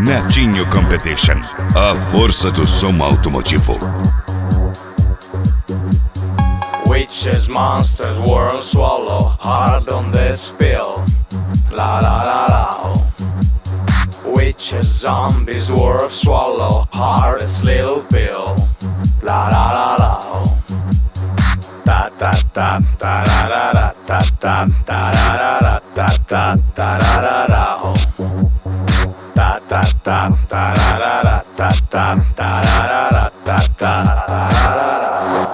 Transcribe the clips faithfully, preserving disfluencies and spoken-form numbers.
Matching Your Competition, a força do som automotivo. Witches, monsters, worms swallow hard on this pill. La la la la. Witches, zombies, worms swallow hardest little pill. La la la la. Ta ta ta ta ra ra ra ta ta ta ra ra ra ta ta ta ra ra ra. Ta ta ta ta ra ra ra ta ta ta ra ra ra ta ta ta ra ra ra.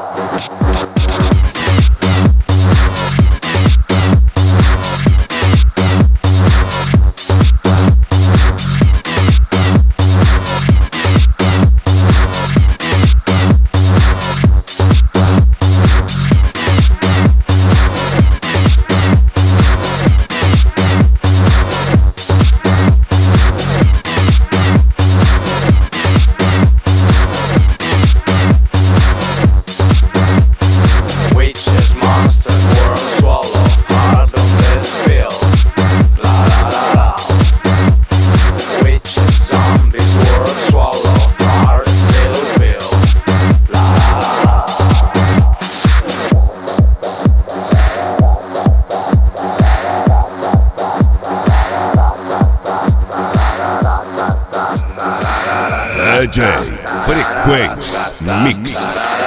D J Frequenz Mix.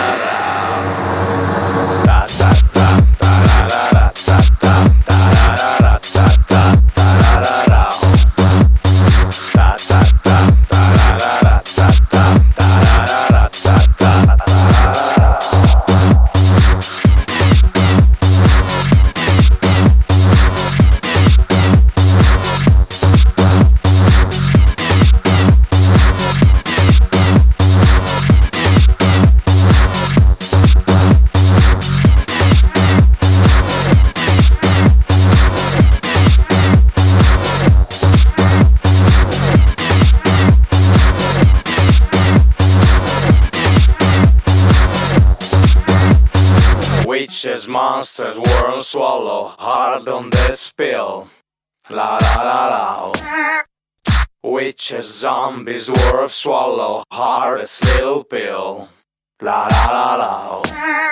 Witches, monsters, worms swallow hard on this pill. La la la la. Witches, zombies, worms swallow hardest little pill. La la la la.